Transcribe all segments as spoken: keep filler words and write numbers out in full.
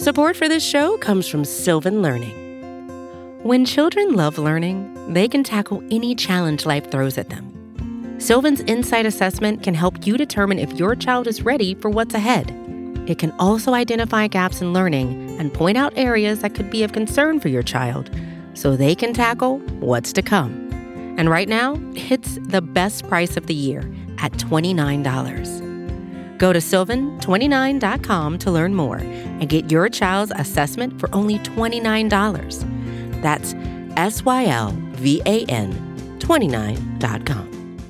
Support for this show comes from Sylvan Learning. When children love learning, they can tackle any challenge life throws at them. Sylvan's Insight Assessment can help you determine if your child is ready for what's ahead. It can also identify gaps in learning and point out areas that could be of concern for your child so they can tackle what's to come. And right now, it's the best price of the year at twenty-nine dollars. Go to sylvan twenty-nine dot com to learn more and get your child's assessment for only twenty-nine dollars. That's S Y L V A N twenty-nine dot com.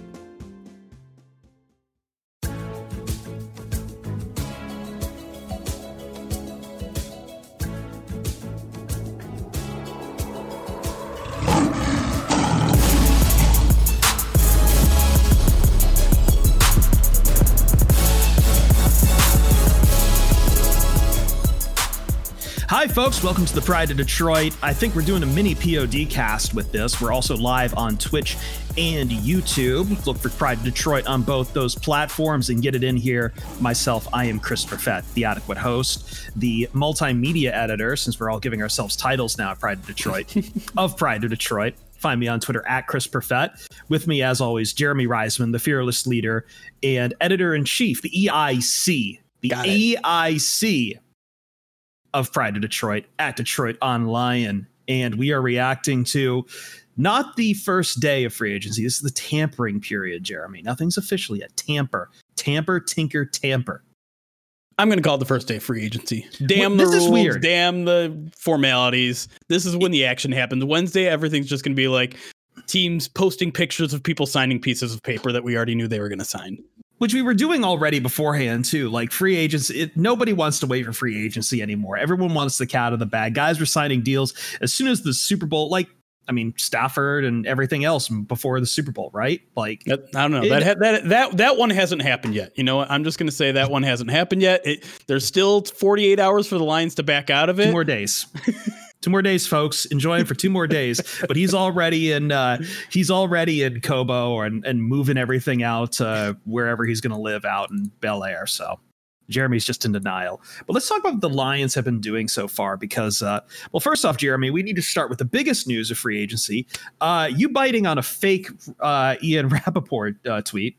Hi, folks. Welcome to the Pride of Detroit. I think we're doing a mini P O D cast with this. We're also live on Twitch and YouTube. Look for Pride of Detroit on both those platforms and get it in here. Myself, I am Chris Perfett, the adequate host, the multimedia editor, since we're all giving ourselves titles now at Pride of Detroit, of Pride of Detroit. Find me on Twitter at Chris Perfett. With me, as always, Jeremy Reisman, the fearless leader and editor-in-chief, the E I C. The E I C of Pride of Detroit at Detroit Online. And we are reacting to not the first day of free agency. This is the tampering period, Jeremy. Nothing's official yet. Tamper. Tamper, tinker, tamper. I'm going to call it the first day of free agency. Damn well, the this rules. Is weird. Damn the formalities. This is when the action happens. Wednesday, everything's just going to be like teams posting pictures of people signing pieces of paper that we already knew they were going to sign. Which we were doing already beforehand, too. Like free agents, it, nobody wants to wait for free agency anymore. Everyone wants the cat out of the bag. Guys were signing deals as soon as the Super Bowl, like, I mean, Stafford and everything else before the Super Bowl, right? Like, I don't know. It, that, ha- that that that one hasn't happened yet. You know, I'm just going to say that one hasn't happened yet. It, there's still forty-eight hours for the Lions to back out of it. Two more days. Two more days, folks. Enjoy him for two more days. But he's already in. Uh, he's already in Cobo and and moving everything out uh, wherever he's going to live out in Bel Air. So Jeremy's just in denial. But let's talk about what the Lions have been doing so far. Because, uh, well, first off, Jeremy, we need to start with the biggest news of free agency. Uh, you biting on a fake uh, Ian Rappaport uh, tweet.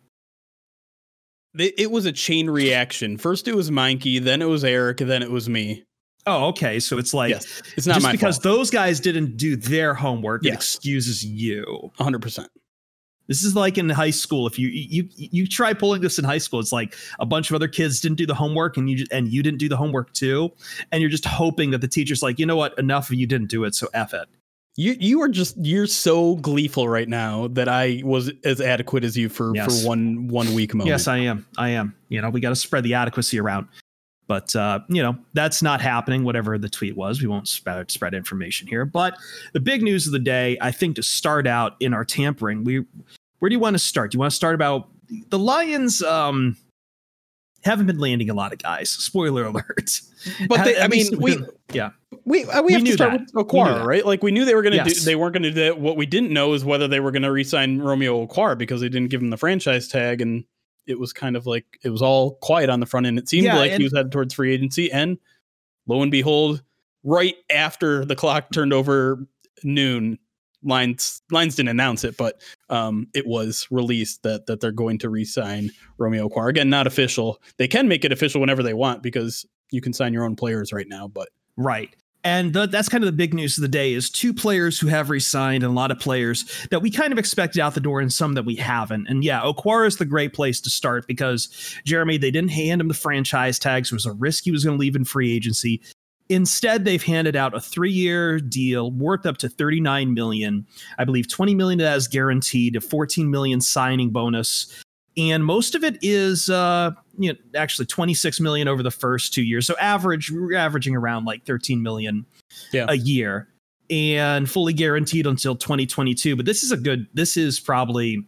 It was a chain reaction. First it was Meinke, then it was Eric, then it was me. Oh, okay. So it's like, yes, it's not just my because fault. Those guys didn't do their homework, yes. It excuses you. one hundred percent. This is like in high school. If you you you try pulling this in high school, it's like a bunch of other kids didn't do the homework and you and you didn't do the homework too. And you're just hoping that the teacher's like, you know what? Enough of you didn't do it. So F it. You you are just you're so gleeful right now that I was as adequate as you for, yes. for one one week moment. Yes, I am. I am. You know, we got to spread the adequacy around. But, uh, you know, that's not happening, whatever the tweet was. We won't spread, spread information here. But the big news of the day, I think, to start out in our tampering, we where do you want to start? Do you want to start about the Lions? Um, haven't been landing a lot of guys. Spoiler alert. But they, I mean, we yeah, we uh, we, we have to start that. with Okwara, right? Like we knew they were going to yes. do. They weren't going to do. What we didn't know is whether they were going to re-sign Romeo Okwara because they didn't give him the franchise tag, and it was kind of like it was all quiet on the front end. It seemed yeah, like he was headed towards free agency, and lo and behold, right after the clock turned over noon, Lions Lions didn't announce it, but um, it was released that that they're going to re-sign Romeo Okwara. Again, not official. They can make it official whenever they want because you can sign your own players right now. But right. And the, that's kind of the big news of the day is two players who have re-signed and a lot of players that we kind of expected out the door and some that we haven't. And yeah, Okwara is the great place to start because, Jeremy, they didn't hand him the franchise tags. It was a risk he was going to leave in free agency. Instead, they've handed out a three-year deal worth up to thirty-nine million dollars. I believe twenty million dollars of that is guaranteed, a fourteen million dollars signing bonus. And most of it is, uh, you know, actually twenty-six million dollars over the first two years. So average, we're averaging around like thirteen million dollars yeah. a year and fully guaranteed until twenty twenty-two. But this is a good, this is probably,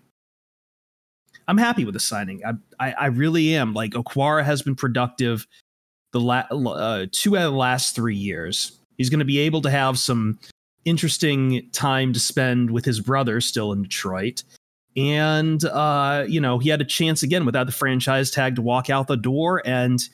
I'm happy with the signing. I, I, I really am. Like Okwara has been productive the la- uh, two out of the last three years. He's going to be able to have some interesting time to spend with his brother still in Detroit. And, uh, you know, he had a chance again without the franchise tag to walk out the door. And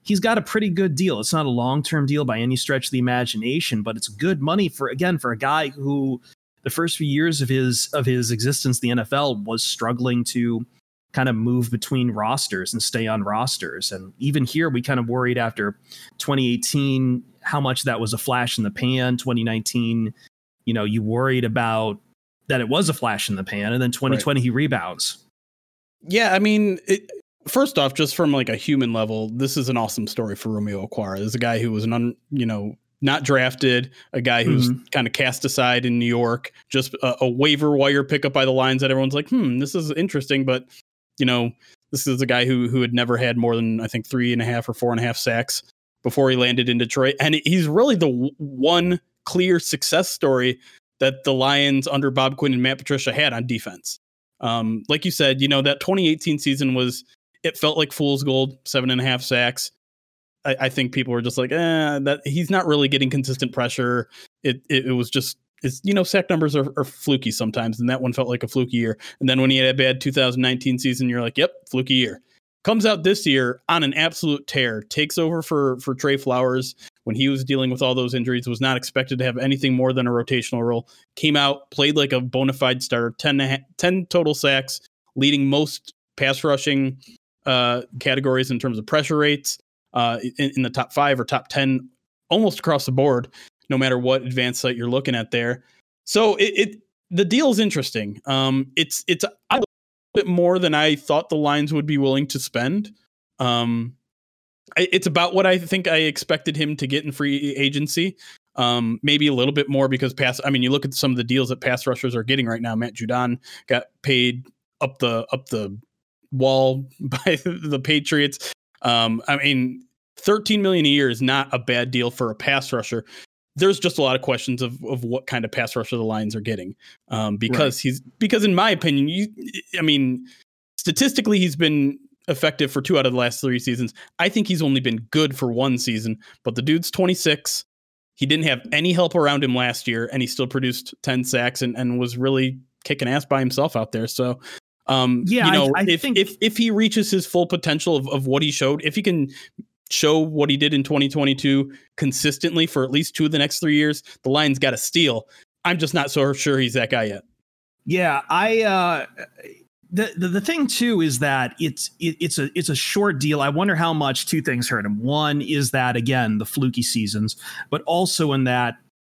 he's got a pretty good deal. It's not a long-term deal by any stretch of the imagination, but it's good money for, again, for a guy who the first few years of his of his existence in the N F L was struggling to kind of move between rosters and stay on rosters. And even here, we kind of worried after twenty eighteen how much that was a flash in the pan. twenty nineteen, you know, you worried about that it was a flash in the pan, and then twenty twenty right. He rebounds. Yeah, I mean, it, first off, just from like a human level, this is an awesome story for Romeo Okwara. This is a guy who was an, un, you know, not drafted, a guy who's mm-hmm. kind of cast aside in New York, just a, a waiver wire pickup by the Lions that everyone's like, hmm, this is interesting. But, you know, this is a guy who who had never had more than, I think, three and a half or four and a half sacks before he landed in Detroit. And he's really the w- one clear success story that the Lions under Bob Quinn and Matt Patricia had on defense. Um, like you said, you know, that twenty eighteen season was, it felt like fool's gold, seven and a half sacks. I, I think people were just like, eh, that he's not really getting consistent pressure. It it, it was just, it's, you know, sack numbers are, are fluky sometimes. And that one felt like a fluky year. And then when he had a bad two thousand nineteen season, you're like, yep, fluky year. Comes out this year on an absolute tear, takes over for, for Trey Flowers when he was dealing with all those injuries, was not expected to have anything more than a rotational role. Came out, played like a bona fide starter, ten, and a half, ten total sacks, leading most pass rushing uh, categories in terms of pressure rates uh, in, in the top five or top ten, almost across the board, no matter what advanced site you're looking at there. So it, it the deal is interesting. Um, it's it's a bit more than I thought the Lions would be willing to spend. Um, It's about what I think I expected him to get in free agency. Um, maybe a little bit more because pass. I mean, you look at some of the deals that pass rushers are getting right now. Matt Judon got paid up the up the wall by the Patriots. Um, I mean, thirteen million dollars a year is not a bad deal for a pass rusher. There's just a lot of questions of of what kind of pass rusher the Lions are getting um, because right. he's because in my opinion, you, I mean, statistically he's been effective for two out of the last three seasons. I think he's only been good for one season, but the dude's twenty-six. He didn't have any help around him last year, and he still produced ten sacks and, and was really kicking ass by himself out there. So, um, yeah, you know, I, I if, think if, if he reaches his full potential of, of what he showed, if he can show what he did in twenty twenty-two consistently for at least two of the next three years, the Lions got a steal. I'm just not so sure he's that guy yet. Yeah, I, uh, The, the the thing too is that it's it, it's a it's a short deal. I wonder how much two things hurt him. One is that, again, the fluky seasons, but also in that,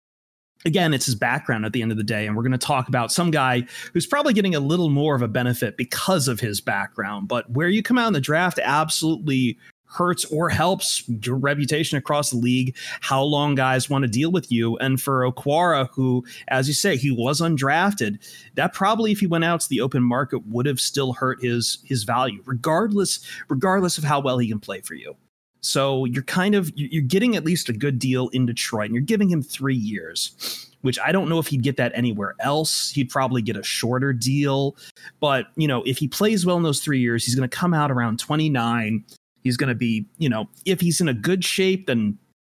again, it's his background at the end of the day. And we're going to talk about some guy who's probably getting a little more of a benefit because of his background. But where you come out in the draft absolutely hurts or helps your reputation across the league, how long guys want to deal with you. And for Okwara, who, as you say, he was undrafted, that probably, if he went out to the open market, would have still hurt his his value, regardless, regardless of how well he can play for you. So you're kind of, you're getting at least a good deal in Detroit, and you're giving him three years, which I don't know if he'd get that anywhere else. He'd probably get a shorter deal. But, you know, if he plays well in those three years, he's going to come out around twenty-nine. He's going to be, you know, if he's in a good shape, then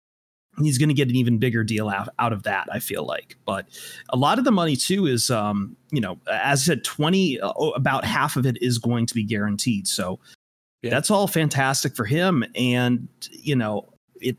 he's going to get an even bigger deal out, out of that, I feel like. But a lot of the money, too, is, um, you know, as I said, twenty, uh, about half of it is going to be guaranteed. So yeah. That's all fantastic for him. And, you know, it,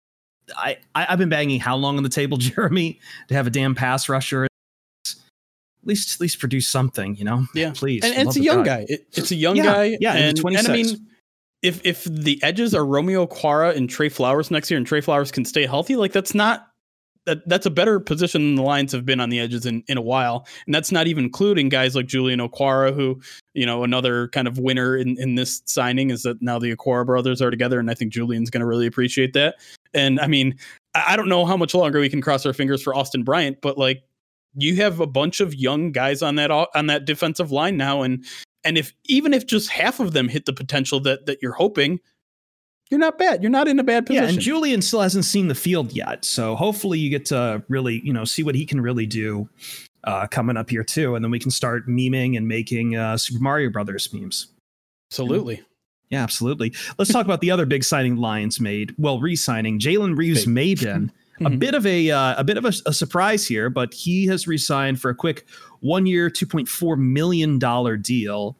I, I, I've been banging how long on the table, Jeremy, to have a damn pass rusher. At least, at least produce something, you know? Yeah. Please. And, and it's a young God. guy. It, it's a young yeah. guy. Yeah. And, and I mean, If if the edges are Romeo Okwara and Trey Flowers next year, and Trey Flowers can stay healthy, like that's not that that's a better position than the Lions have been on the edges in, in a while. And that's not even including guys like Julian Okwara, who, you know, another kind of winner in, in this signing is that now the Okwara brothers are together. And I think Julian's going to really appreciate that. And I mean, I don't know how much longer we can cross our fingers for Austin Bryant, but like you have a bunch of young guys on that on that defensive line now. And And if even if just half of them hit the potential that that you're hoping, you're not bad. You're not in a bad position. Yeah, and Julian still hasn't seen the field yet. So hopefully you get to really, you know, see what he can really do uh, coming up here, too. And then we can start memeing and making uh, Super Mario Brothers memes. Absolutely. Yeah, absolutely. Let's talk about the other big signing Lions made. Well, re-signing Jalen Reeves-Maybin. A mm-hmm. bit of a uh, a bit of a, a surprise here, but he has re-signed for a quick one year, two point four million dollars deal.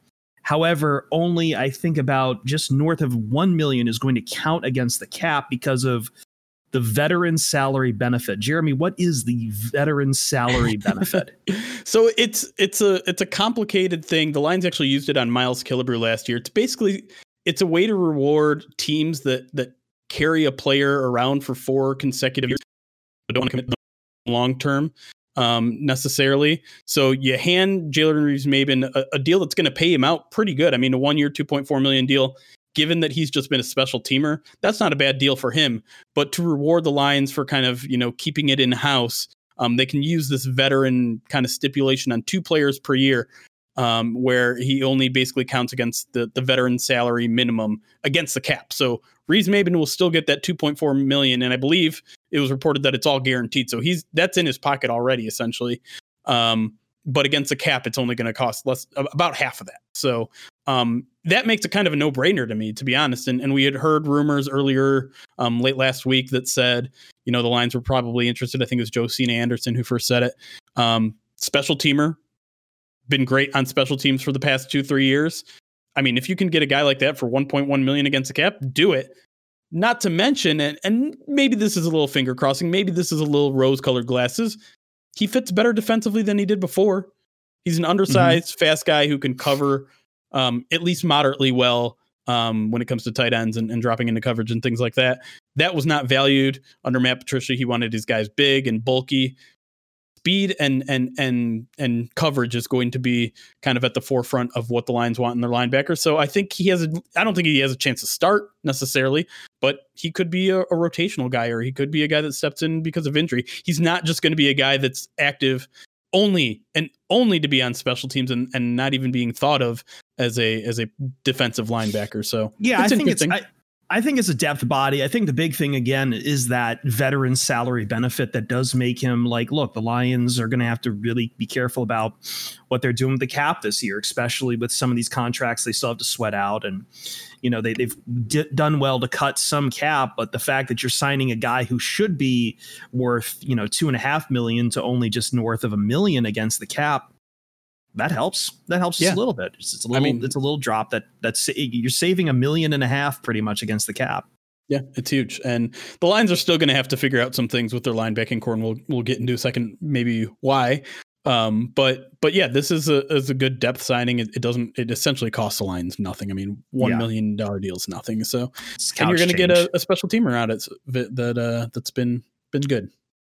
However, only I think about just north of one million is going to count against the cap because of the veteran salary benefit. Jeremy, what is the veteran salary benefit? So it's it's a it's a complicated thing. The Lions actually used it on Miles Killebrew last year. It's basically it's a way to reward teams that that carry a player around for four consecutive years, but don't want to commit them long term um, necessarily. So you hand Jalen Reeves-Maybin a, a deal that's going to pay him out pretty good. I mean, a one year, two point four million deal. Given that he's just been a special teamer, that's not a bad deal for him. But to reward the Lions for kind of, you know, keeping it in house, um, they can use this veteran kind of stipulation on two players per year, um, where he only basically counts against the, the veteran salary minimum against the cap. So Reeves-Maybin will still get that two point four million, and I believe it was reported that it's all guaranteed. So he's that's in his pocket already, essentially. Um, but against the cap, it's only going to cost less, about half of that. So um, that makes it kind of a no-brainer to me, to be honest. And, and we had heard rumors earlier, um, late last week, that said, you know, the Lions were probably interested. I think it was Josina Anderson who first said it. Um, special teamer, been great on special teams for the past two, three years. I mean, if you can get a guy like that for one point one million against the cap, do it. Not to mention, and, and maybe this is a little finger crossing, maybe this is a little rose-colored glasses, he fits better defensively than he did before. He's an undersized, mm-hmm. fast guy who can cover um, at least moderately well um, when it comes to tight ends and, and dropping into coverage and things like that. That was not valued under Matt Patricia. He wanted his guys big and bulky. Speed and and and and coverage is going to be kind of at the forefront of what the Lions want in their linebackers. So I think he has a, I don't think he has a chance to start necessarily, but he could be a, a rotational guy, or he could be a guy that steps in because of injury. He's not just going to be a guy that's active only and only to be on special teams and, and not even being thought of as a as a defensive linebacker. So yeah, I think it's I, I think it's a depth body. I think the big thing, again, is that veteran salary benefit that does make him like, look, the Lions are going to have to really be careful about what they're doing with the cap this year, especially with some of these contracts they still have to sweat out. And, you know, they, they've d- done well to cut some cap. But the fact that you're signing a guy who should be worth, you know, two and a half million to only just north of a million against the cap, that helps. That helps yeah. us a little bit. It's, it's a little. I mean, it's a little drop that that's you're saving a million and a half pretty much against the cap. Yeah, it's huge, and the Lions are still going to have to figure out some things with their linebacking core, and we'll we'll get into a second maybe why. Um, but but yeah, this is a is a good depth signing. It, it doesn't. It essentially costs the Lions nothing. I mean, one yeah. million dollar deal is nothing. So and you're going to get a, a special teamer out of it that uh, that's been been good.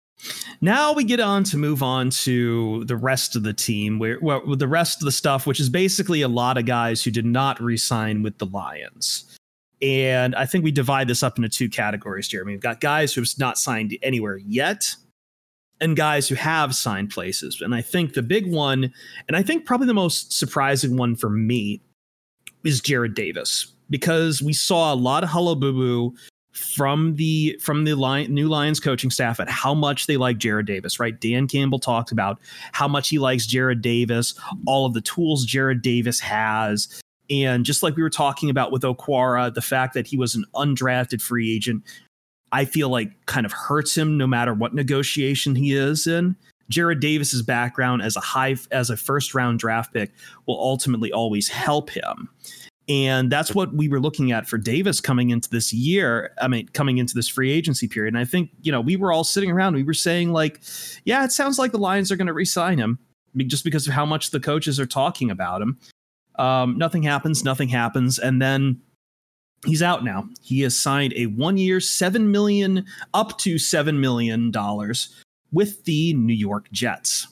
Now we get on to move on to the rest of the team, where well, the rest of the stuff, which is basically a lot of guys who did not re-sign with the Lions. And I think we divide this up into two categories, Jeremy. We've got guys who have not signed anywhere yet and guys who have signed places. And I think the big one, and I think probably the most surprising one for me, is Jarrad Davis, because we saw a lot of hullabaloo from the from the Lion, new Lions coaching staff at how much they like Jarrad Davis, right? Dan Campbell talked about how much he likes Jarrad Davis, all of the tools Jarrad Davis has. And just like we were talking about with Okwara, the fact that he was an undrafted free agent, I feel like kind of hurts him no matter what negotiation he is in. Jarrad Davis's background as a high as a first round draft pick will ultimately always help him. And that's what we were looking at for Davis coming into this year. I mean, coming into this free agency period. And I think, you know, we were all sitting around. We were saying like, yeah, it sounds like the Lions are going to re-sign him just because of how much the coaches are talking about him. Um, nothing happens. Nothing happens. And then he's out now. He has signed a one year, seven million up to seven million dollars with the New York Jets.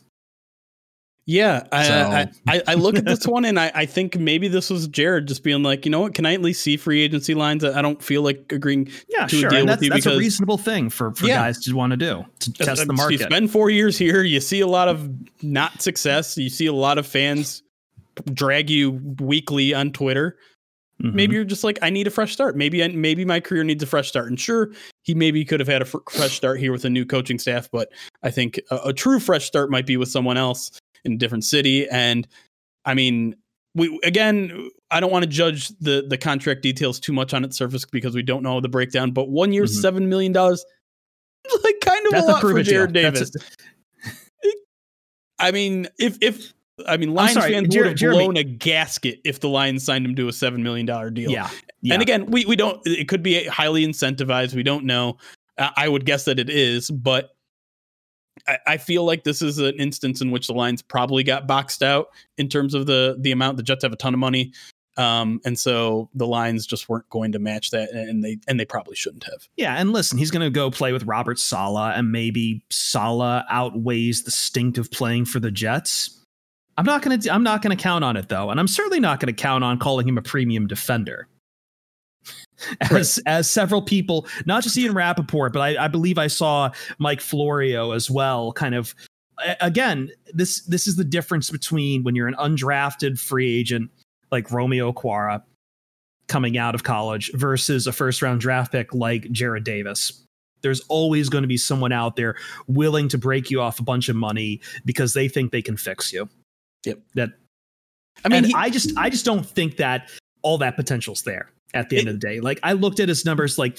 Yeah, I, so. I, I, I look at this one and I, I think maybe this was Jarrad just being like, you know what, can I at least see free agency lines? I don't feel like agreeing yeah, to sure. a deal and that's, with you. That's because, a reasonable thing for, for yeah. guys to want to do, to test uh, the market. You spend four years here, you see a lot of not success. You see a lot of fans drag you weekly on Twitter. Mm-hmm. Maybe you're just like, I need a fresh start. Maybe maybe my career needs a fresh start. And sure, he maybe could have had a fr- fresh start here with a new coaching staff, but I think a, a true fresh start might be with someone else in a different city. And I mean, we again, I don't want to judge the the contract details too much on its surface because we don't know the breakdown, but one year, mm-hmm. seven million dollars, like kind of That's a lot for Jarrad Davis. A- I mean, if if I mean, Lions sorry, fans Jer- would have Jeremy. blown a gasket if the Lions signed him to a seven million dollars deal. Yeah, yeah. And again, we, we don't, it could be highly incentivized. We don't know. I, I would guess that it is, but I, I feel like this is an instance in which the Lions probably got boxed out in terms of the, the amount. The Jets have a ton of money. Um, and so the Lions just weren't going to match that, and they and they probably shouldn't have. Yeah, and listen, he's going to go play with Robert Saleh, and maybe Saleh outweighs the stink of playing for the Jets. I'm not going to I'm not going to count on it though, and I'm certainly not going to count on calling him a premium defender. As right. as several people, not just Ian Rappaport, but I, I believe I saw Mike Florio as well. Kind of again, this this is the difference between when you're an undrafted free agent like Romeo Okwara coming out of college versus a first round draft pick like Jared Davis. There's always going to be someone out there willing to break you off a bunch of money because they think they can fix you. Yep. That I mean, he, he, I just I just don't think that all that potential's there at the it, end of the day. Like I looked at his numbers, like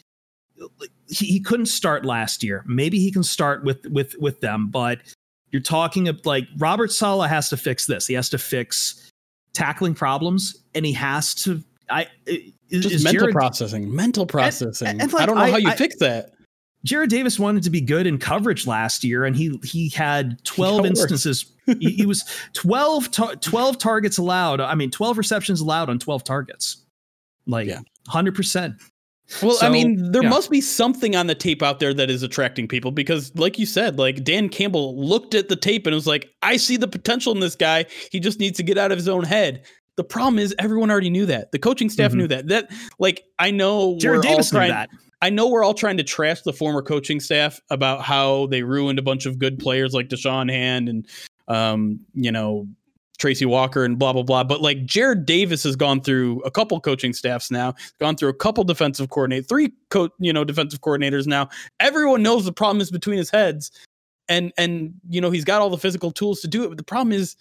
he, he couldn't start last year. Maybe he can start with with with them, but you're talking of like Robert Saleh has to fix this. He has to fix tackling problems, and he has to I just is mental Jared, processing mental processing and, and like, I don't know I, how you I, fix that. Jared Davis wanted to be good in coverage last year, and he he had twelve instances. he, he was twelve, ta- twelve targets allowed. I mean, twelve receptions allowed on twelve targets. Like yeah. one hundred percent. Well, so, I mean, there yeah. must be something on the tape out there that is attracting people, because like you said, like Dan Campbell looked at the tape and was like, I see the potential in this guy. He just needs to get out of his own head. The problem is everyone already knew that. The coaching staff mm-hmm. knew that. That like, I know Jared we're Davis all trying, knew that. I know we're all trying to trash the former coaching staff about how they ruined a bunch of good players like Deshaun Hand and, um, you know, Tracy Walker and blah, blah, blah. But like Jared Davis has gone through a couple coaching staffs now, gone through a couple defensive coordinators, three, co- you know, defensive coordinators now. Everyone knows the problem is between his heads, and, and, you know, he's got all the physical tools to do it. But the problem is,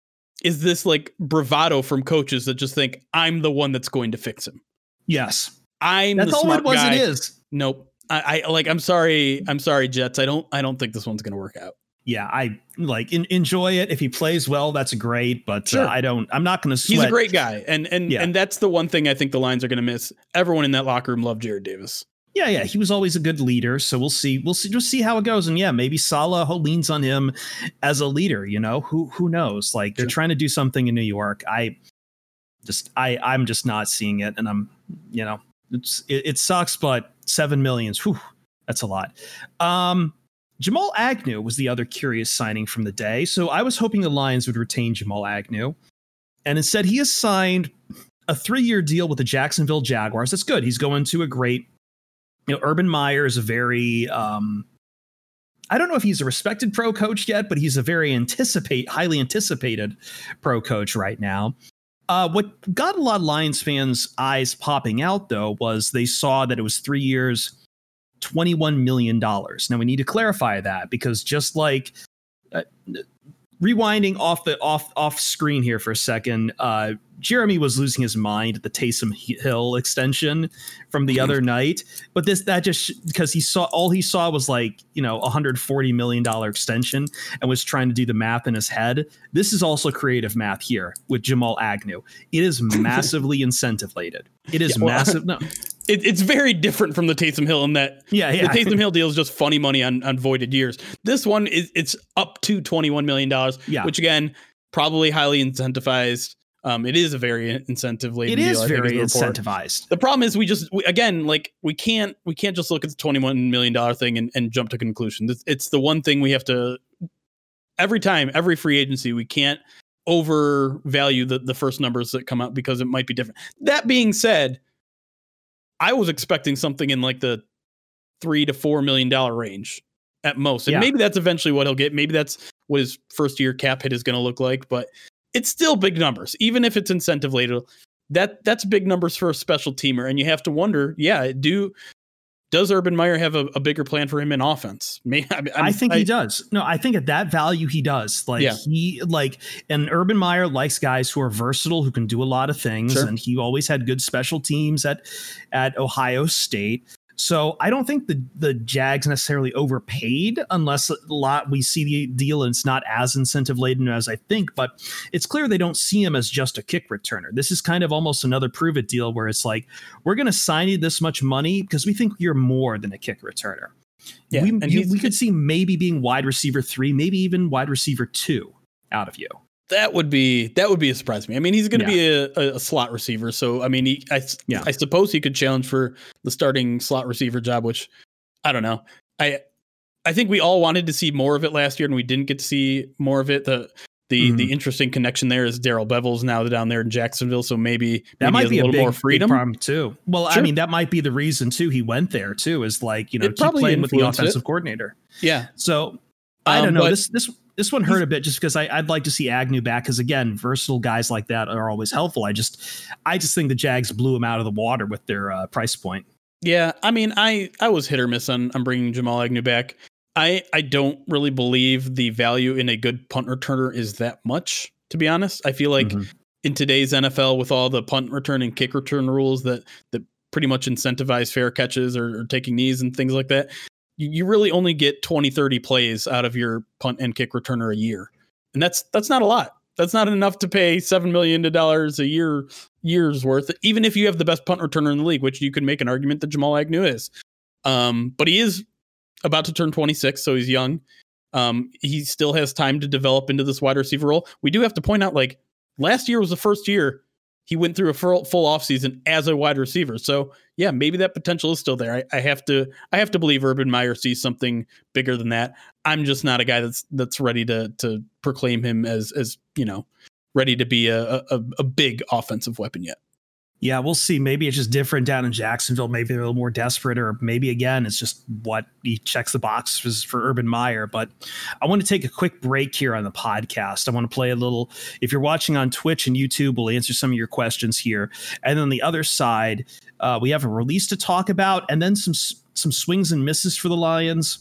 is this like bravado from coaches that just think I'm the one that's going to fix him. Yes. I'm that's the all smart it was. guy. It is. Nope. I, I like, I'm sorry. I'm sorry, Jets. I don't, I don't think this one's going to work out. Yeah, I like in, enjoy it. If he plays well, that's great. But sure. uh, I don't. I'm not going to sweat. He's a great guy, and and yeah. and that's the one thing I think the Lions are going to miss. Everyone in that locker room loved Jared Davis. Yeah, yeah, he was always a good leader. So we'll see. We'll see. Just see how it goes. And yeah, maybe Saleh leans on him as a leader. You know, who who knows? Like they're sure. trying to do something in New York. I just I I'm just not seeing it, and I'm you know it's it, it sucks, but seven millions. Whew, that's a lot. Um. Jamal Agnew was the other curious signing from the day. So I was hoping the Lions would retain Jamal Agnew. And instead, he has signed a three-year deal with the Jacksonville Jaguars. That's good. He's going to a great, you know, Urban Meyer is a very, um, I don't know if he's a respected pro coach yet, but he's a very anticipate, highly anticipated pro coach right now. Uh, what got a lot of Lions fans' eyes popping out, though, was they saw that it was three years, twenty-one million dollars. Now we need to clarify that, because just like uh, rewinding off the off off screen here for a second, uh, Jeremy was losing his mind at the Taysom Hill extension from the other night. But this that just because he saw all he saw was like, you know, one hundred forty million dollars extension and was trying to do the math in his head. This is also creative math here with Jamal Agnew. It is massively incentivized. It is yeah, well, massive. No. It, it's very different from the Taysom Hill in that yeah, yeah. the Taysom Hill deal is just funny money on, on voided years. This one is it's up to twenty-one million dollars, yeah. which again, probably highly incentivized. Um, it is a very incentive laden deal. It is deal, very is incentivized. The problem is we just, we, again, like we can't, we can't just look at the twenty-one million dollars thing and, and jump to conclusions. It's, it's the one thing we have to, every time, every free agency, we can't overvalue the, the first numbers that come out because it might be different. That being said, I was expecting something in like the three to four million dollar range at most. And yeah. maybe that's eventually what he'll get. Maybe that's what his first year cap hit is going to look like, but it's still big numbers, even if it's incentive later. That that's big numbers for a special teamer. And you have to wonder, yeah, do does Urban Meyer have a, a bigger plan for him in offense? Maybe, I, I think I, he does. No, I think at that value he does. Like yeah. he like and Urban Meyer likes guys who are versatile, who can do a lot of things. Sure. And he always had good special teams at at Ohio State. So I don't think the, the Jags necessarily overpaid unless a lot we see the deal and it's not as incentive laden as I think. But it's clear they don't see him as just a kick returner. This is kind of almost another prove it deal where it's like, we're going to sign you this much money because we think you're more than a kick returner. Yeah, we, you, we could see maybe being wide receiver three, maybe even wide receiver two out of you. That would be that would be a surprise to me. I mean, he's going to yeah. be a, a slot receiver, so I mean, he, I yeah. I suppose he could challenge for the starting slot receiver job, which I don't know. I I think we all wanted to see more of it last year, and we didn't get to see more of it. The the mm-hmm. the interesting connection there is Darrell Bevels now down there in Jacksonville, so maybe that maybe might be a little a big, more freedom big problem too. Well, sure. I mean, that might be the reason too he went there too. Is like you know it keep playing with the influenced offensive it. coordinator. Yeah. So I don't Um, know. but- This this this one hurt a bit just because I, I'd like to see Agnew back because again, versatile guys like that are always helpful. I just I just think the Jags blew him out of the water with their uh, price point. Yeah, I mean, I, I was hit or miss on, on bringing Jamal Agnew back. I, I don't really believe the value in a good punt returner is that much, to be honest. I feel like Mhm. in today's N F L with all the punt return and kick return rules that, that pretty much incentivize fair catches or, or taking knees and things like that, you, you really only get twenty, thirty plays out of your punt and kick returner a year. And that's that's not a lot. That's not enough to pay seven million dollars a year years worth, even if you have the best punt returner in the league, which you could make an argument that Jamal Agnew is. Um, but he is about to turn twenty-six, so he's young. Um, he still has time to develop into this wide receiver role. We do have to point out, like, last year was the first year he went through a full, full offseason as a wide receiver. So, yeah, maybe that potential is still there. I, I have to I have to believe Urban Meyer sees something bigger than that. I'm just not a guy that's that's ready to to proclaim him as, as you know, ready to be a, a, a big offensive weapon yet. Yeah, we'll see. Maybe it's just different down in Jacksonville. Maybe they're a little more desperate, or maybe, again, it's just what he checks the boxes for Urban Meyer. But I want to take a quick break here on the podcast. I want to play a little. If you're watching on Twitch and YouTube, we'll answer some of your questions here. And on the other side, uh, we have a release to talk about, and then some some swings and misses for the Lions,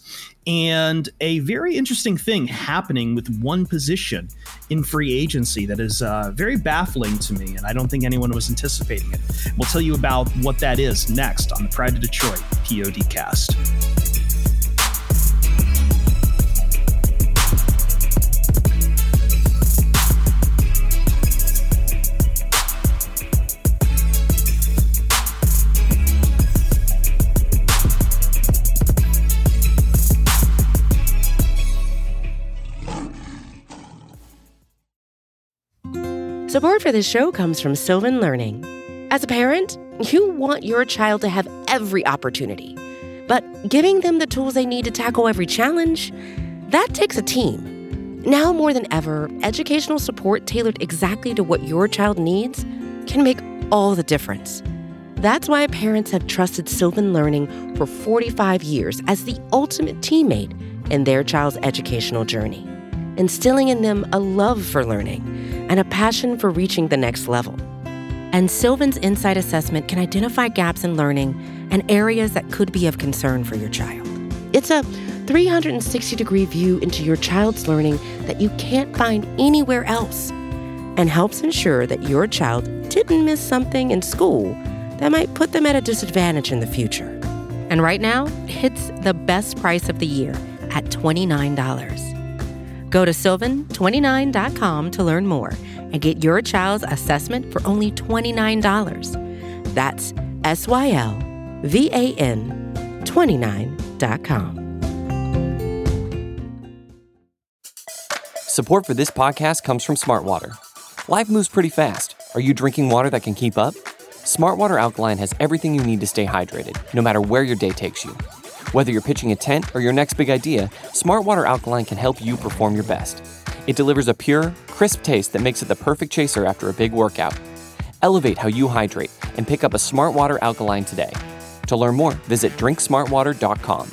and a very interesting thing happening with one position in free agency that is uh, very baffling to me, and I don't think anyone was anticipating it. We'll tell you about what that is next on the Pride of Detroit P O D cast. Support for this show comes from Sylvan Learning. As a parent, you want your child to have every opportunity, but giving them the tools they need to tackle every challenge, that takes a team. Now more than ever, educational support tailored exactly to what your child needs can make all the difference. That's why parents have trusted Sylvan Learning for forty-five years as the ultimate teammate in their child's educational journey, instilling in them a love for learning and a passion for reaching the next level. And Sylvan's Insight Assessment can identify gaps in learning and areas that could be of concern for your child. It's a three hundred sixty degree view into your child's learning that you can't find anywhere else, and helps ensure that your child didn't miss something in school that might put them at a disadvantage in the future. And right now, it's the best price of the year at twenty-nine dollars. Go to sylvan twenty-nine dot com to learn more and get your child's assessment for only twenty-nine dollars. That's S Y L V A N twenty-nine dot com. Support for this podcast comes from Smartwater. Life moves pretty fast. Are you drinking water that can keep up? Smartwater Alkaline has everything you need to stay hydrated, no matter where your day takes you. Whether you're pitching a tent or your next big idea, Smartwater Alkaline can help you perform your best. It delivers a pure, crisp taste that makes it the perfect chaser after a big workout. Elevate how you hydrate and pick up a Smartwater Alkaline today. To learn more, visit drink smartwater dot com.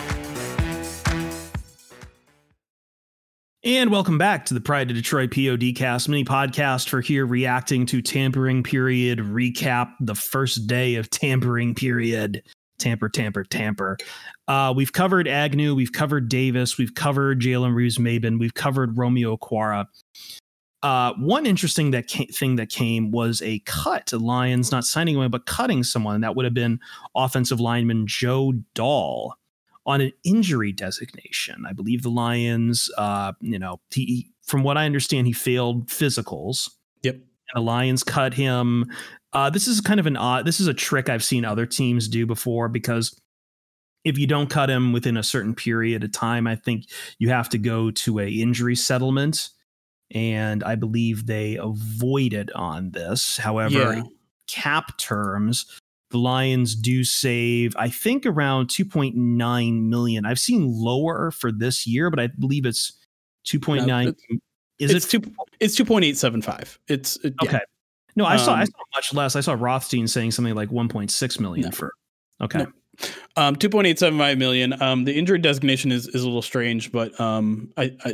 And welcome back to the Pride of Detroit P O D cast, mini podcast for here reacting to tampering period recap, the first day of tampering period. Tamper, tamper, tamper. Uh, we've covered Agnew. We've covered Davis. We've covered Jalen Reeves-Maybin. We've covered Romeo Okwara. Uh, one interesting that came, thing that came was a cut. The Lions not signing away, but cutting someone. That would have been offensive lineman Joe Dahl on an injury designation. I believe the Lions, uh, you know, he, from what I understand, he failed physicals. Yep. And the Lions cut him. Uh, this is kind of an odd, this is a trick I've seen other teams do before, because if you don't cut him within a certain period of time, I think you have to go to a injury settlement. And I believe they avoided on this. However, Yeah. cap terms, the Lions do save, I think, around two point nine million. I've seen lower for this year, but I believe it's two point nine. No, it's, Is it's it two? It's two point eight seven five. It's it, okay. Yeah. No, I saw Um, I saw much less. I saw Rothstein saying something like one point six million No. for. Okay. No. Um, two point eight seven five million. Um, the injury designation is, is a little strange, but um, I, I,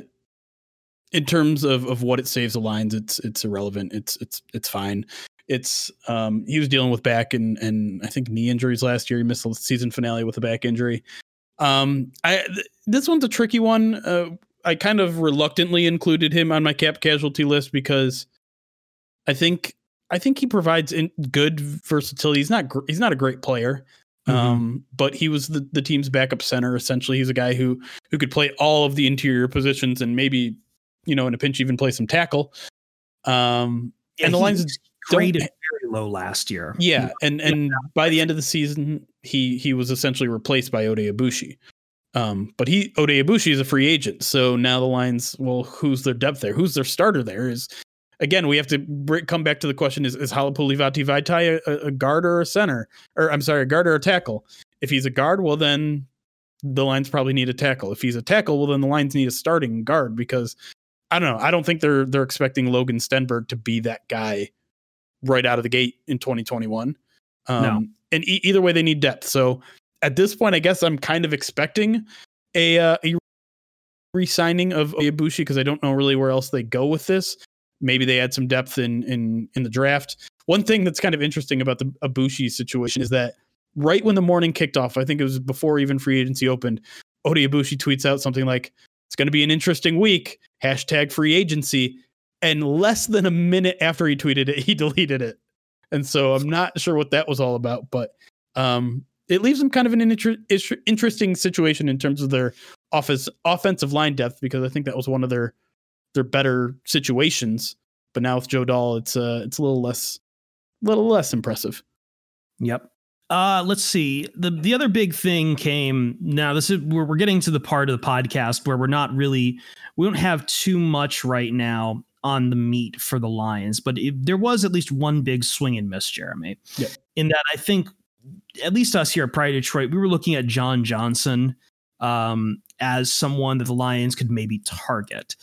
in terms of, of what it saves the Lions, it's it's irrelevant. It's it's it's fine. It's um, he was dealing with back and and I think knee injuries last year. He missed the season finale with a back injury. Um, I th- this one's a tricky one. Uh, I kind of reluctantly included him on my cap casualty list because I think I think he provides in good versatility. He's not gr- he's not a great player. Mm-hmm. Um, but he was the, the team's backup center. Essentially, he's a guy who who could play all of the interior positions and maybe, you know, in a pinch, even play some tackle. Um, Yeah, and the he Lions was graded don't- very low last year. yeah, and and by the end of the season, he he was essentially replaced by Ode Ibushi. Um, but he Ode Ibushi is a free agent, so now the Lions, well, who's their depth there? Who's their starter there? Is again, we have to break, come back to the question: Is is Halapoulivaati Vaitai a, a guard or a center? Or I'm sorry, a guard or a tackle? If he's a guard, well then the Lions probably need a tackle. If he's a tackle, well then the Lions need a starting guard, because I don't know. I don't think they're they're expecting Logan Stenberg to be that guy right out of the gate in twenty twenty-one. Um, No. And e- either way, they need depth. So at this point, I guess I'm kind of expecting a uh, a re-signing of Ibushi, because I don't know really where else they go with this. Maybe they add some depth in in in the draft. One thing that's kind of interesting about the Ibushi situation is that right when the morning kicked off, I think it was before even free agency opened, Ode Ibushi tweets out something like, "It's going to be an interesting week, hashtag free agency." And less than a minute after he tweeted it, he deleted it. And so I'm not sure what that was all about, but um, it leaves them kind of in an inter- inter- interesting situation in terms of their office offensive line depth, because I think that was one of their their better situations. But now with Joe Dahl, it's uh, it's a little less, little less impressive. Yep. Uh, let's see. The the other big thing came now. This is where we're getting to the part of the podcast where we're not really, we don't have too much right now on the meat for the Lions, but it, there was at least one big swing and miss, Jeremy. Yep. In that, I think at least us here at Pride Detroit, we were looking at John Johnson um, as someone that the Lions could maybe target.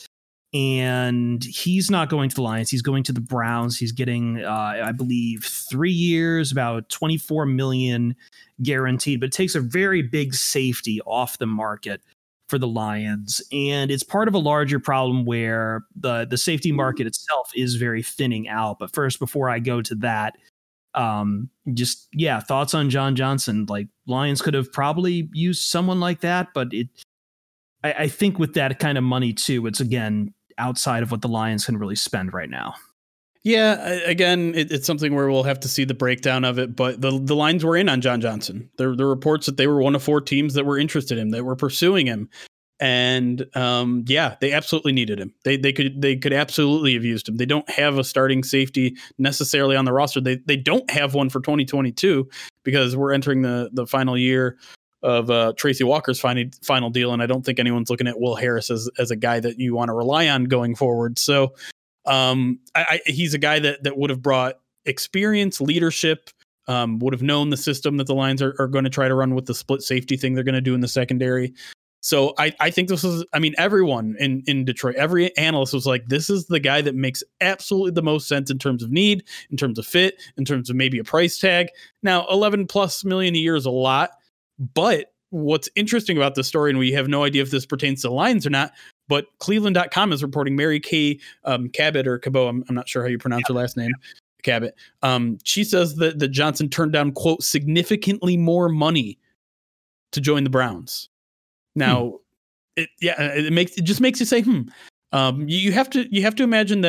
And he's not going to the Lions. He's going to the Browns. He's getting, uh, I believe, three years, about twenty-four million guaranteed. But it takes a very big safety off the market for the Lions, and it's part of a larger problem where the the safety market itself is very thinning out. But first, before I go to that, um, just yeah, thoughts on John Johnson. Like, Lions could have probably used someone like that, but it, I, I think with that kind of money too, it's again outside of what the Lions can really spend right now. Yeah, I- again, it, it's something where we'll have to see the breakdown of it. But the the Lions were in on John Johnson. There the reports that they were one of four teams that were interested in him, that were pursuing him, and um, yeah, they absolutely needed him. They they could they could absolutely have used him. They don't have a starting safety necessarily on the roster. They they don't have one for twenty twenty-two because we're entering the the final year of uh, Tracy Walker's final final deal, and I don't think anyone's looking at Will Harris as as a guy that you want to rely on going forward. So. Um, I, I, he's a guy that, that would have brought experience, leadership, um, would have known the system that the Lions are, are going to try to run with the split safety thing they're going to do in the secondary. So I, I think this is, I mean, everyone in, in Detroit, every analyst was like, this is the guy that makes absolutely the most sense in terms of need, in terms of fit, in terms of maybe a price tag. Now, eleven plus million a year is a lot, but what's interesting about this story, and we have no idea if this pertains to the Lions or not, but Cleveland dot com is reporting Mary Kay um, Cabot or Cabot. I'm, I'm not sure how you pronounce her last name. Cabot. Um, she says that, that Johnson turned down, quote, significantly more money to join the Browns. Now, hmm. it yeah, it makes it just makes you say, hmm. Um, you, you have to you have to imagine that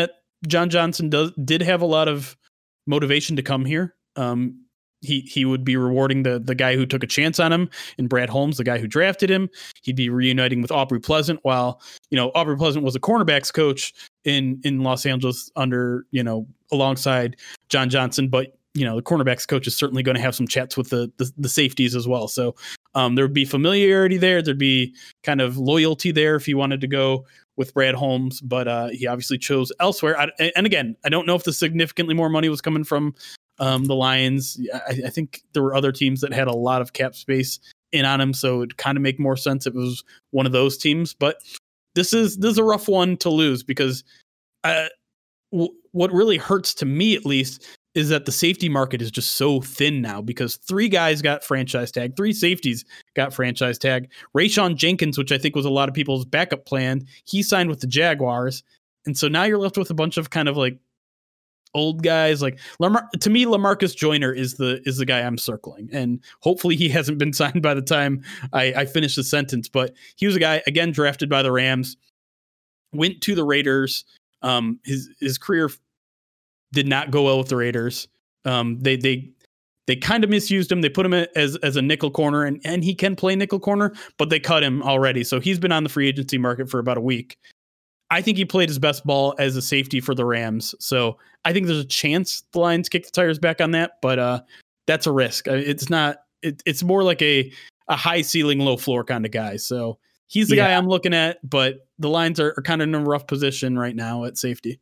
John Johnson does did have a lot of motivation to come here. Um, he he would be rewarding the the guy who took a chance on him in Brad Holmes, the guy who drafted him. He'd be reuniting with Aubrey Pleasant, while you know Aubrey Pleasant was a cornerbacks coach in in Los Angeles under you know alongside John Johnson, but you know the cornerbacks coach is certainly going to have some chats with the the, the safeties as well. So um, there would be familiarity there. There'd be kind of loyalty there if he wanted to go with Brad Holmes, but uh, he obviously chose elsewhere. I, and again, I don't know if the significantly more money was coming from um, the Lions. I, I think there were other teams that had a lot of cap space in on him, so it'd kind of make more sense if it was one of those teams. But this is this is a rough one to lose because uh, w- what really hurts to me, at least, is that the safety market is just so thin now because three guys got franchise tag, three safeties got franchise tag. Rayshawn Jenkins, which I think was a lot of people's backup plan, he signed with the Jaguars. And so now you're left with a bunch of kind of like old guys. Like Lamar- to me, LaMarcus Joyner is the is the guy I'm circling. And hopefully he hasn't been signed by the time I, I finish the sentence. But he was a guy, again, drafted by the Rams, went to the Raiders. Um, his his career did not go well with the Raiders. Um, they they they kind of misused him. They put him as as a nickel corner, and, and he can play nickel corner, but they cut him already. So he's been on the free agency market for about a week. I think he played his best ball as a safety for the Rams. So I think there's a chance the Lions kick the tires back on that, but uh, that's a risk. It's not. It, it's more like a a high ceiling, low floor kind of guy. So he's the yeah. guy I'm looking at, but the Lions are, are kind of in a rough position right now at safety.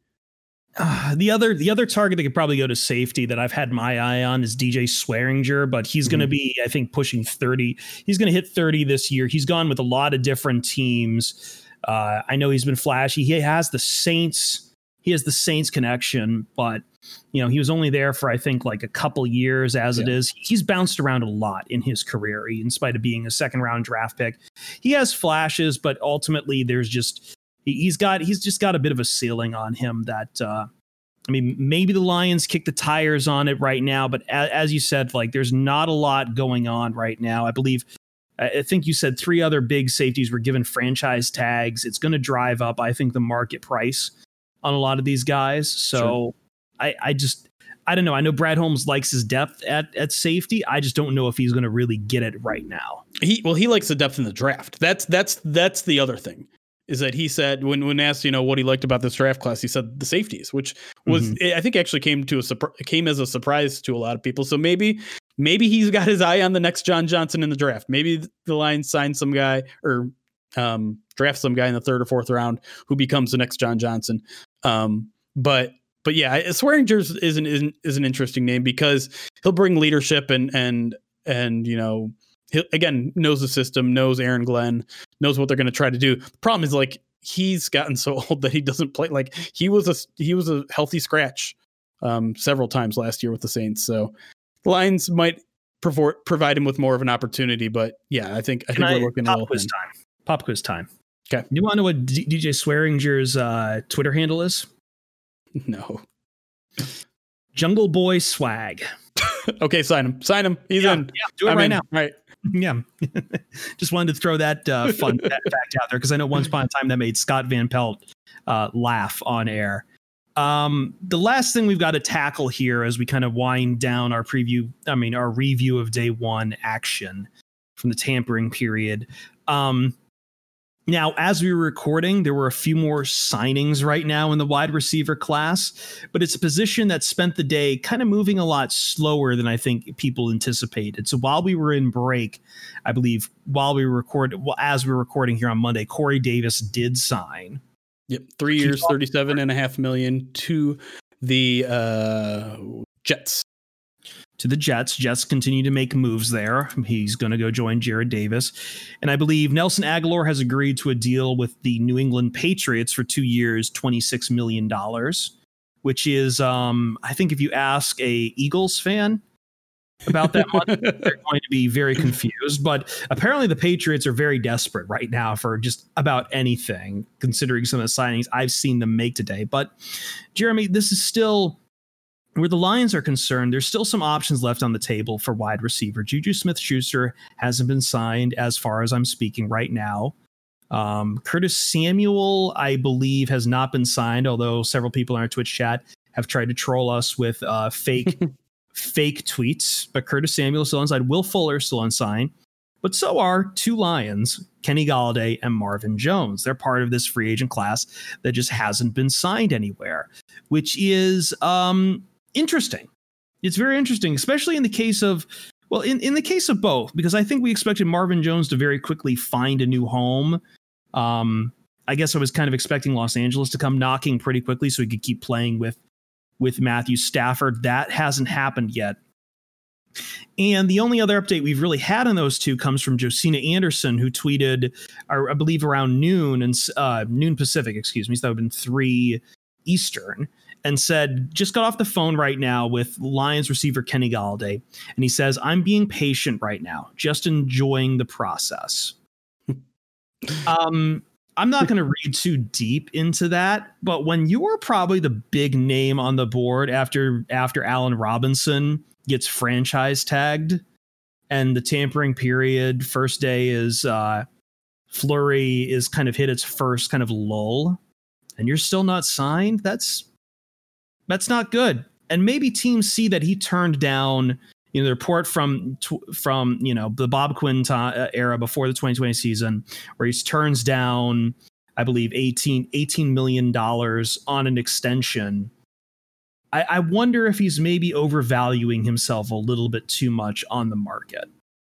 Uh, the other the other target that could probably go to safety that I've had my eye on is D J Swearinger, but he's mm-hmm. going to be, I think, pushing thirty. He's going to hit thirty this year. He's gone with a lot of different teams. Uh, I know he's been flashy. He has the Saints. He has the Saints connection, but you know he was only there for I think like a couple years. As yeah. it is, he's bounced around a lot in his career, in spite of being a second round draft pick. He has flashes, but ultimately there's just. He's got he's just got a bit of a ceiling on him that uh, I mean, maybe the Lions kick the tires on it right now. But a, as you said, like there's not a lot going on right now. I believe I think you said three other big safeties were given franchise tags. It's going to drive up, I think, the market price on a lot of these guys. So sure. I, I just I don't know. I know Brad Holmes likes his depth at, at safety. I just don't know if he's going to really get it right now. He well, he likes the depth in the draft. That's that's that's the other thing. Is that he said when when asked, you know, what he liked about this draft class, he said the safeties, which was mm-hmm. I think actually came to a came as a surprise to a lot of people. So maybe maybe he's got his eye on the next John Johnson in the draft. Maybe the Lions sign some guy or um, draft some guy in the third or fourth round who becomes the next John Johnson. Um, but but yeah, Swearinger is an is an, is an interesting name because he'll bring leadership and and and you know. He, again, knows the system, knows Aaron Glenn, knows what they're going to try to do. The problem is like he's gotten so old that he doesn't play. Like he was a he was a healthy scratch um, several times last year with the Saints. So the Lions might provo- provide him with more of an opportunity. But yeah, I think I Can think I, we're looking pop at quiz time. Pop quiz time. Okay. Do you want to know what D- DJ Swearinger's uh, Twitter handle is? No. Jungle Boy Swag. Okay, sign him. Sign him. He's yeah, in. Yeah, do it I'm right in. now. All right. Yeah. Just wanted to throw that uh, fun fact out there because I know once upon a time that made Scott Van Pelt uh, laugh on air. Um, the last thing we've got to tackle here as we kind of wind down our preview, I mean, our review of day one action from the tampering period. Um, Now, as we were recording, there were a few more signings right now in the wide receiver class, but it's a position that spent the day kind of moving a lot slower than I think people anticipated. So while we were in break, I believe while we record, well, as we were recording here on Monday, Corey Davis did sign. Yep, three years, thirty-seven and a half million to the uh, Jets. To the Jets. Jets continue to make moves there. He's going to go join Jared Davis. And I believe Nelson Aguilar has agreed to a deal with the New England Patriots for two years, twenty-six million dollars, which is, um, I think if you ask a Eagles fan about that money, they're going to be very confused. But apparently the Patriots are very desperate right now for just about anything, considering some of the signings I've seen them make today. But Jeremy, this is still... where the Lions are concerned, there's still some options left on the table for wide receiver. Juju Smith-Schuster hasn't been signed as far as I'm speaking right now. Um, Curtis Samuel, I believe, has not been signed, although several people in our Twitch chat have tried to troll us with uh, fake fake tweets. But Curtis Samuel is still unsigned. Will Fuller is still unsigned. But so are two Lions, Kenny Golladay and Marvin Jones. They're part of this free agent class that just hasn't been signed anywhere, which is um, interesting. It's very interesting, especially in the case of, well, in, in the case of both, because I think we expected Marvin Jones to very quickly find a new home. Um, I guess I was kind of expecting Los Angeles to come knocking pretty quickly so he could keep playing with, with Matthew Stafford. That hasn't happened yet. And the only other update we've really had on those two comes from Josina Anderson, who tweeted, I believe, around noon and uh, noon Pacific, excuse me, so that would have been three Eastern, and said, just got off the phone right now with Lions receiver Kenny Golladay. And he says, I'm being patient right now, just enjoying the process. um, I'm not going to read too deep into that, but when you are probably the big name on the board after after Allen Robinson gets franchise tagged and the tampering period first day is uh, Fleury is kind of hit its first kind of lull and you're still not signed. That's that's not good. And maybe teams see that he turned down, you know, the report from from, you know, the Bob Quinn ta- era before the twenty twenty season where he turns down, I believe, eighteen million dollars on an extension. I, I wonder if he's maybe overvaluing himself a little bit too much on the market.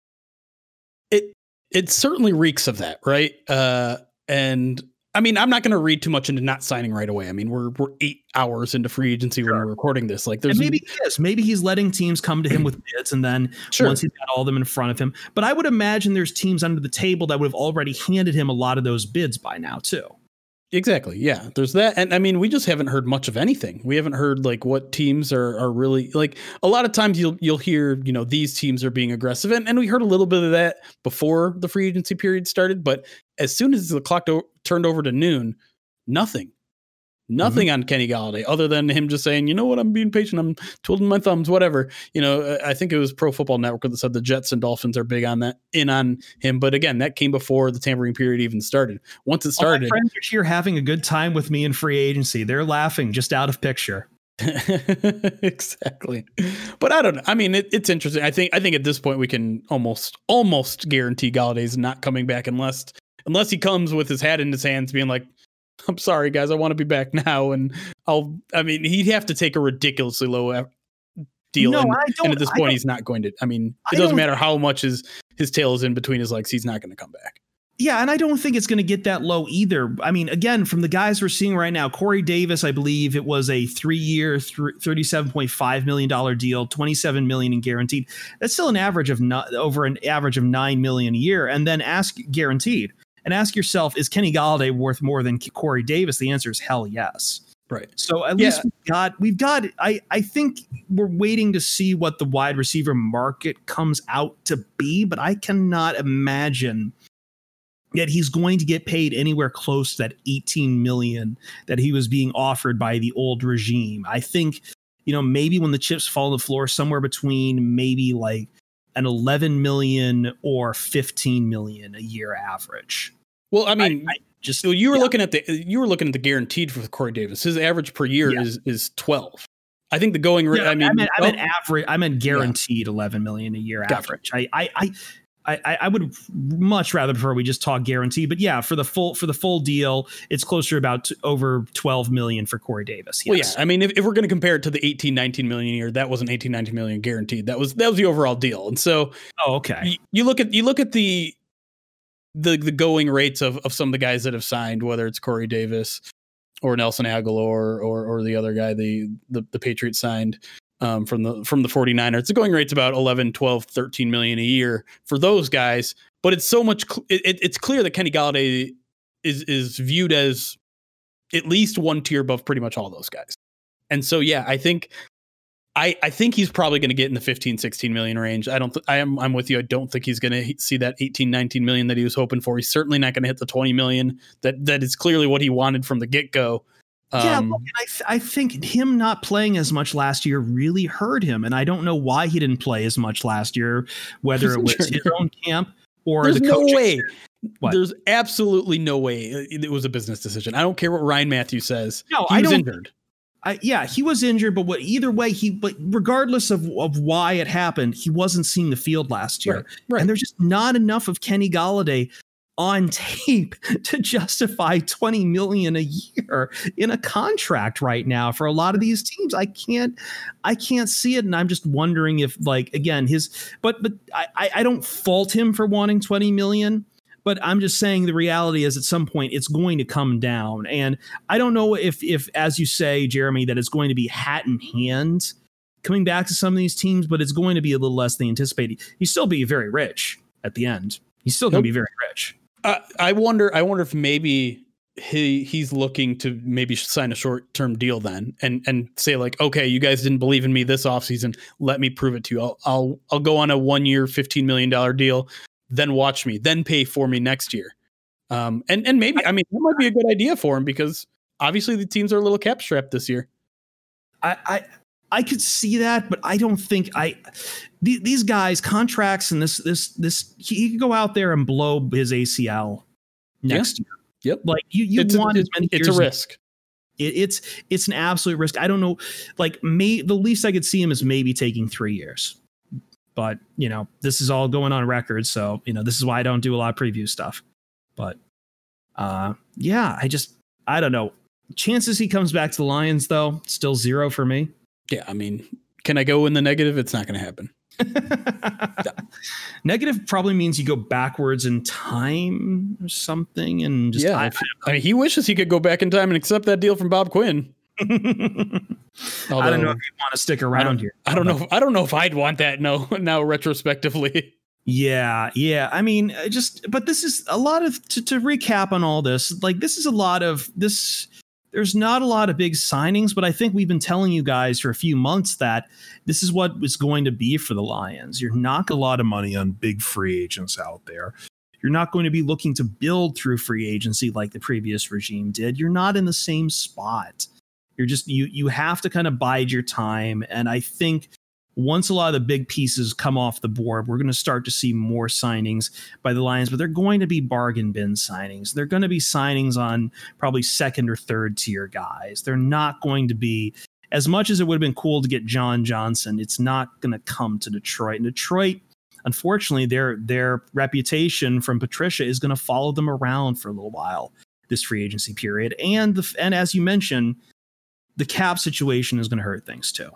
It it certainly reeks of that, right? Uh, and I mean, I'm not going to read too much into not signing right away. I mean, we're we're eight hours into free agency sure. when we're recording this. Like, there's and maybe he is. Maybe he's letting teams come to him with bids, and then sure. once he's got all of them in front of him. But I would imagine there's teams under the table that would have already handed him a lot of those bids by now, too. Exactly. Yeah, there's that. And I mean, we just haven't heard much of anything. We haven't heard like what teams are, are really like. A lot of times you'll you'll hear, you know, these teams are being aggressive. And, and we heard a little bit of that before the free agency period started. But as soon as the clock do- turned over to noon, nothing. Nothing mm-hmm. on Kenny Golladay other than him just saying, you know what, I'm being patient. I'm twiddling my thumbs, whatever. You know, I think it was Pro Football Network that said the Jets and Dolphins are big on that, in on him. But again, that came before the tampering period even started. Once it started. All my friends are here having a good time with me in free agency. They're laughing just out of picture. Exactly. But I don't know. I mean, it, it's interesting. I think I think at this point we can almost almost guarantee Galladay's not coming back unless unless he comes with his hat in his hands being like, I'm sorry, guys, I want to be back now. And I'll, I mean, he'd have to take a ridiculously low deal. No, and, I don't, and at this point, he's not going to, I mean, it I doesn't matter how much his, his tail is in between his legs. He's not going to come back. Yeah. And I don't think it's going to get that low either. I mean, again, from the guys we're seeing right now, Corey Davis, I believe it was a three year, thirty-seven point five million dollars deal, twenty-seven million in guaranteed. That's still an average of not over an average of nine million a year. And then ask guaranteed. And ask yourself, is Kenny Golladay worth more than Corey Davis? The answer is hell yes. Right. So at least yeah. we've got, we've got, I, I think we're waiting to see what the wide receiver market comes out to be, but I cannot imagine that he's going to get paid anywhere close to that eighteen million that he was being offered by the old regime. I think, you know, maybe when the chips fall on the floor, somewhere between maybe like an eleven million or fifteen million a year average. Well, I mean, I, I just so you were yeah. looking at the you were looking at the guaranteed for Corey Davis. His average per year yeah. is is twelve. I think the going rate. Yeah, I mean, I meant, I meant average. I meant guaranteed yeah. eleven million a year gotcha. average. I, I, I, I, I would much rather prefer we just talk guaranteed. But yeah, for the full for the full deal, it's closer to about t- over twelve million for Corey Davis. Yes. Well, yeah. I mean, if, if we're going to compare it to the eighteen, nineteen million a year, that wasn't eighteen, nineteen million guaranteed. That was that was the overall deal. And so, oh, okay. You, you look at you look at the. The the going rates of, of some of the guys that have signed, whether it's Corey Davis or Nelson Aguilar or or the other guy the the, the Patriots signed um, from the from the 49ers. The going rate's about eleven, twelve, thirteen million a year for those guys. But it's so much cl- it, it's clear that Kenny Golladay is is viewed as at least one tier above pretty much all those guys. And so yeah, I think I, I think he's probably going to get in the fifteen, sixteen million range. I don't th- I am I'm with you. I don't think he's going to see that eighteen, nineteen million that he was hoping for. He's certainly not going to hit the twenty million that that is clearly what he wanted from the get-go. Um, yeah, look, I, th- I think him not playing as much last year really hurt him. And I don't know why he didn't play as much last year, whether it was his own camp or There's the no coaching way. What? There's absolutely no way it was a business decision. I don't care what Ryan Matthews says. No, he I was don't, injured. I, yeah, he was injured, but what, either way, he, but regardless of, of why it happened, he wasn't seeing the field last year. Right, right. And there's just not enough of Kenny Golladay on tape to justify twenty million a year in a contract right now for a lot of these teams. I can't, I can't see it. And I'm just wondering if, like, again, his, but, but I, I don't fault him for wanting twenty million. But I'm just saying the reality is at some point it's going to come down. And I don't know if, if as you say, Jeremy, that it's going to be hat in hand coming back to some of these teams, but it's going to be a little less than anticipated. He'll still be very rich at the end. He's still going to be very rich. Uh, I wonder, I wonder if maybe he he's looking to maybe sign a short-term deal then and, and say like, okay, you guys didn't believe in me this offseason. Let me prove it to you. I'll, I'll, I'll go on a one year, fifteen million dollars deal. Then watch me, then pay for me next year. Um, and, and maybe, I mean, that might be a good idea for him because obviously the teams are a little cap strapped this year. I, I, I could see that, but I don't think I, th- these guys contracts and this, this, this, he, he could go out there and blow his A C L next yeah. year. Yep. Like you, you it's want a, as many It's years a risk. It, it's, it's an absolute risk. I don't know. Like may, the least I could see him is maybe taking three years. But, you know, this is all going on record. So, you know, this is why I don't do a lot of preview stuff. But, uh, yeah, I just, I don't know. Chances he comes back to the Lions, though, still zero for me. Yeah, I mean, can I go in the negative? It's not going to happen. Negative probably means you go backwards in time or something. And just, yeah, I, if, I mean, he wishes he could go back in time and accept that deal from Bob Quinn. Although, I don't know if you want to stick around I here. I don't know. If, I don't know if I'd want that. No, now retrospectively. Yeah, yeah. I mean, just but this is a lot of to, to recap on all this. Like this is a lot of this. There's not a lot of big signings, but I think we've been telling you guys for a few months that this is what it's going to be for the Lions. You're not a lot of money on big free agents out there. You're not going to be looking to build through free agency like the previous regime did. You're not in the same spot. You're just you you have to kind of bide your time. And I think once a lot of the big pieces come off the board, we're going to start to see more signings by the Lions, but they're going to be bargain bin signings. They're going to be signings on probably second or third tier guys. They're not going to be, as much as it would have been cool to get John Johnson, it's not going to come to Detroit. And Detroit, unfortunately, their their reputation from Patricia is going to follow them around for a little while this free agency period. And the and as you mentioned, the cap situation is going to hurt things too.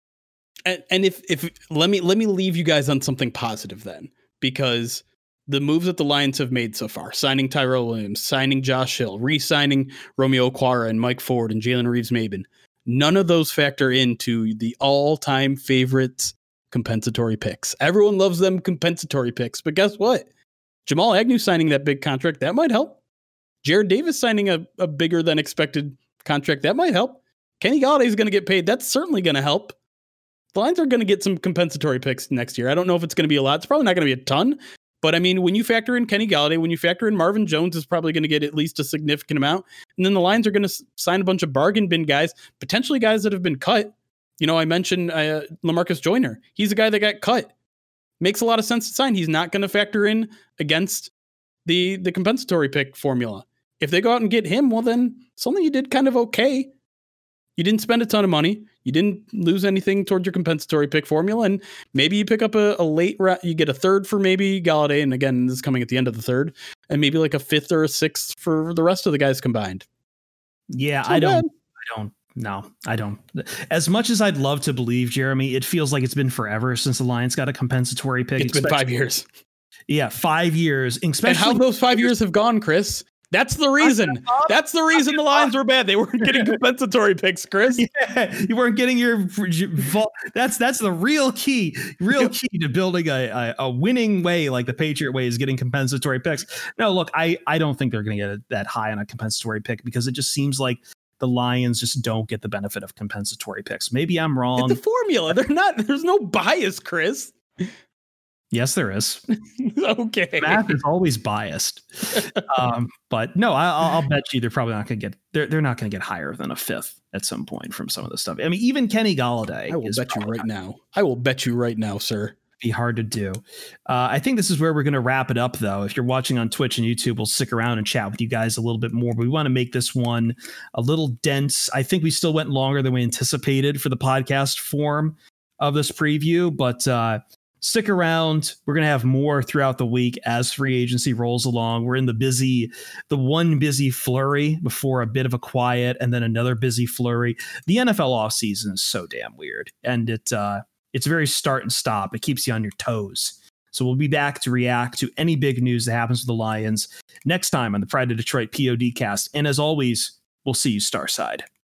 And, and if if let me let me leave you guys on something positive then, because the moves that the Lions have made so far, signing Tyrell Williams, signing Josh Hill, re-signing Romeo Okwara and Mike Ford and Jalen Reeves-Maybin, none of those factor into the all-time favorites compensatory picks. Everyone loves them compensatory picks, but guess what? Jamal Agnew signing that big contract, that might help. Jared Davis signing a, a bigger than expected contract, that might help. Kenny Golladay is going to get paid. That's certainly going to help. The Lions are going to get some compensatory picks next year. I don't know if it's going to be a lot. It's probably not going to be a ton. But I mean, when you factor in Kenny Golladay, when you factor in Marvin Jones is probably going to get at least a significant amount. And then the Lions are going to sign a bunch of bargain bin guys, potentially guys that have been cut. You know, I mentioned uh, LaMarcus Joyner. He's a guy that got cut. Makes a lot of sense to sign. He's not going to factor in against the, the compensatory pick formula. If they go out and get him, well, then something you did kind of okay. You didn't spend a ton of money. You didn't lose anything towards your compensatory pick formula. And maybe you pick up a, a late, ra- you get a third for maybe Golladay. And again, this is coming at the end of the third. And maybe like a fifth or a sixth for the rest of the guys combined. Yeah, I don't, bad. I don't, no, I don't. As much as I'd love to believe, Jeremy, it feels like it's been forever since the Lions got a compensatory pick. It's been five years. Yeah, five years. Especially and how those five years have gone, Chris. That's the reason. That's the reason the Lions were bad. They weren't getting compensatory picks, Chris. Yeah, you weren't getting your. That's that's the real key. Real key to building a, a, a winning way, like the Patriot way, is getting compensatory picks. No, look, I, I don't think they're going to get that high on a compensatory pick because it just seems like the Lions just don't get the benefit of compensatory picks. Maybe I'm wrong. It's the formula. They're not. There's no bias, Chris. Yes, there is. Okay. Math is always biased. um, but no, I, I'll, I'll bet you they're probably not going to get, they're, they're not going to get higher than a fifth at some point from some of the stuff. I mean, even Kenny Golladay. I will bet you right now. I will bet you right now, sir. be hard to do. Uh, I think this is where we're going to wrap it up, though. If you're watching on Twitch and YouTube, we'll stick around and chat with you guys a little bit more. But we want to make this one a little dense. I think we still went longer than we anticipated for the podcast form of this preview, but uh, stick around. We're going to have more throughout the week as free agency rolls along. We're in the busy, the one busy flurry before a bit of a quiet and then another busy flurry. The N F L offseason is so damn weird, and it uh, it's very start and stop. It keeps you on your toes. So we'll be back to react to any big news that happens with the Lions next time on the Pride of Detroit P O D cast. And as always, we'll see you Starside.